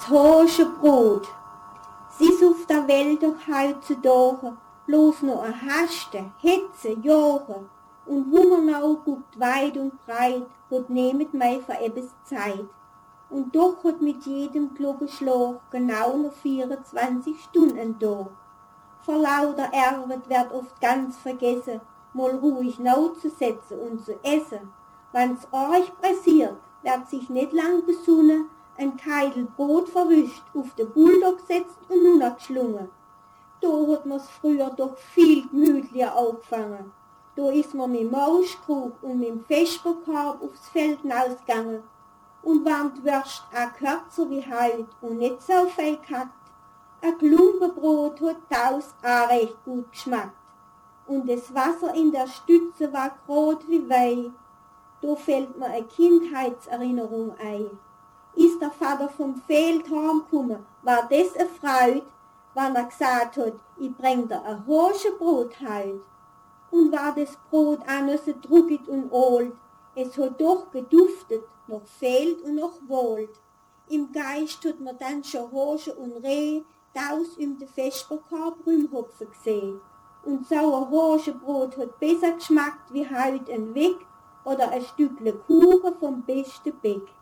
Das Hoschenbrot. Es ist auf der Welt doch heutzutage bloß noch eine Haste, Hetze, Jahre. Und wo man auch guckt, weit und breit, hat nehmet mei für etwas Zeit. Und doch hat mit jedem Glockenschlag genau noch 24 Stunden da. Vor lauter Arbeit wird oft ganz vergessen, mal ruhig nachzusetzen und zu essen. Wenn's euch pressiert, wird sich nicht lang besonnen, ein Keitel Brot verwischt, auf den Bulldog setzt und nun geschlungen. Da hat man's früher doch viel gemütlicher angefangen. Da ist man mit Mauschkrug und mit dem Vesperkorb aufs Feld hinausgegangen. Und waren die Würst auch kürzer wie heut und nicht so viel gehackt. Ein Klumpenbrot hat daus auch recht gut geschmackt. Und das Wasser in der Stütze war grad wie Weih. Da fällt mir eine Kindheitserinnerung ein. Ist der Vater vom Feld heimgekommen, war das eine Freude, wenn er gesagt hat, ich bring dir ein Hoschenbrot heut. Und war das Brot auch noch so druckig und alt, es hat doch geduftet, noch Feld und noch Wald. Im Geist hat man dann schon Hosche und Reh daus den Vesperkorb rumhopfen gesehen. Und so ein Hoschenbrot hat besser geschmackt wie heut ein Weg oder ein Stückle Kuchen vom besten Bäck.